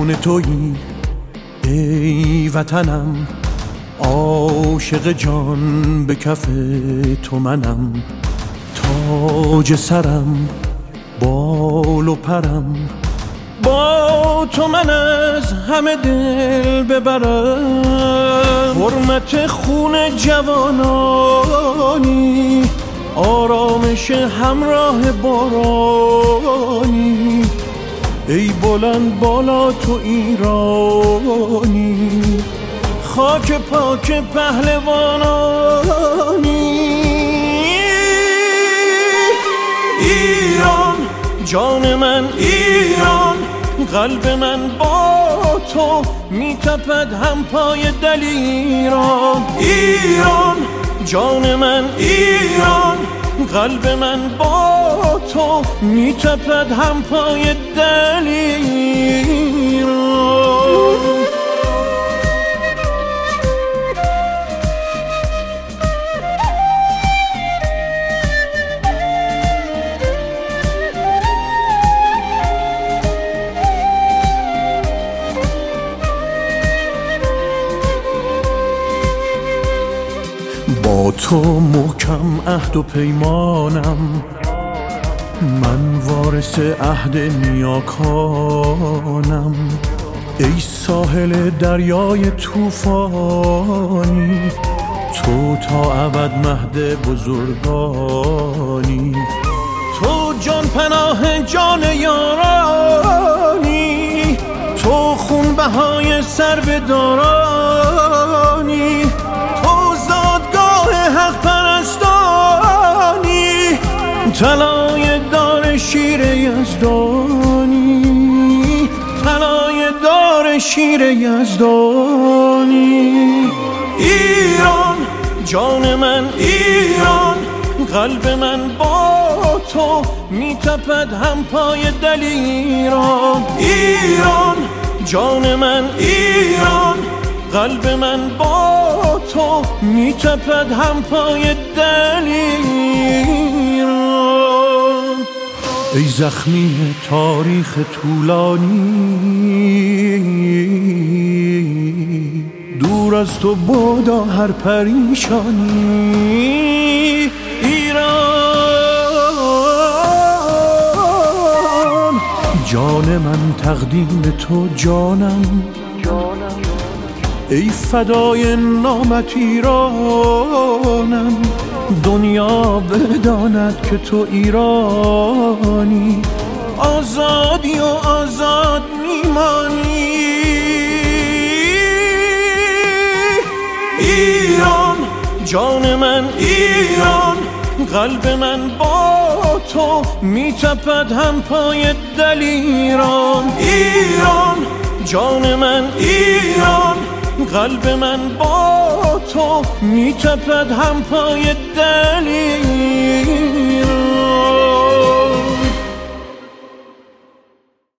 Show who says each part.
Speaker 1: جان تویی ای وطنم، عاشق جان به کف تو منم، تاج سرم بال و پرم، با تو من از همه دل ببرم. حرمت خون جوانانی، آرامش همراه بارانی، ای بلند بالا تو ایرانی، خاک پاک پهلوانانی. ایران جان من، ایران قلب من با تو میتپد هم پای دلیران. ایران جان من، ایران قلب من با تو میتپد هم پای دلیران. با تو محکم عهد و پیمانم، من وارث عهد نیاکانم. ای ساحل دریای طوفانی، تو تا ابد مهد بزرگانی. تو جان پناه جان یارانی، تو خون بهای سر به دارانی، حق پرستانی، طلای دار شیر یزدانی، طلای دار شیر یزدانی. ایران جان من، ایران قلب من با تو میتپد هم پای دلیران. ایران جان من، ایران قلب من با تو میتپد هم پای دلیران. ای زخمی تاریخ طولانی، دور از تو بادا هر پریشانی. ایران جان من تقدیم تو جانم، ای فدای نامت ایرانم. دنیا بداند که تو ایرانی، آزادی و آزاد میمانی. ایران جان من، ایران قلب من با تو میتپد هم پای دلیران. ایران جان من، ایران قلب من با تو میتپد هم پای دلیران.